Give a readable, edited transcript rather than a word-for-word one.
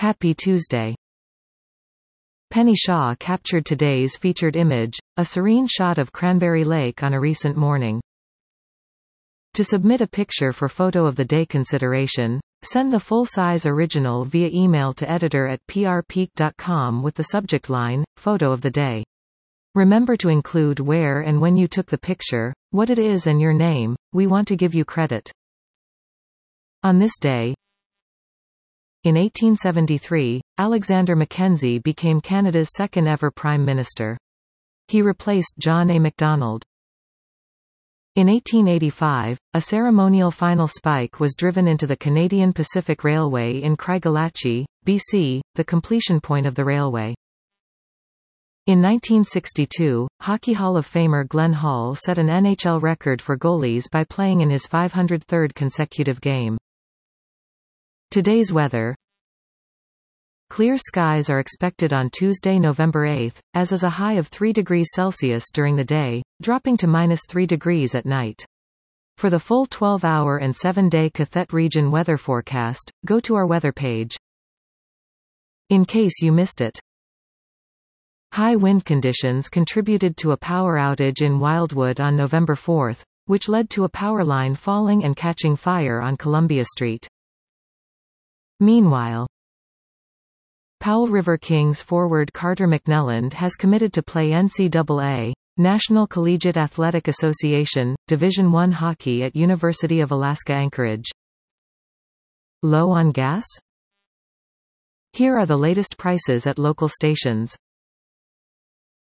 Happy Tuesday. Penny Shaw captured today's featured image, a serene shot of Cranberry Lake on a recent morning. To submit a picture for Photo of the Day consideration, send the full-size original via email to editor@prpeak.com with the subject line, Photo of the Day. Remember to include where and when you took the picture, what it is and your name. We want to give you credit. On this day, in 1873, Alexander Mackenzie became Canada's second-ever Prime Minister. He replaced John A. Macdonald. In 1885, a ceremonial final spike was driven into the Canadian Pacific Railway in Craigalatchie, BC, the completion point of the railway. In 1962, Hockey Hall of Famer Glenn Hall set an NHL record for goalies by playing in his 503rd consecutive game. Today's weather. Clear skies are expected on Tuesday, November 8, as is a high of 3 degrees Celsius during the day, dropping to -3 degrees at night. For the full 12-hour and 7-day Cathet region weather forecast, go to our weather page. In case you missed it. High wind conditions contributed to a power outage in Wildwood on November 4, which led to a power line falling and catching fire on Columbia Street. Meanwhile, Powell River Kings forward Carter McNelland has committed to play NCAA, National Collegiate Athletic Association, Division I hockey at University of Alaska Anchorage. Low on gas? Here are the latest prices at local stations.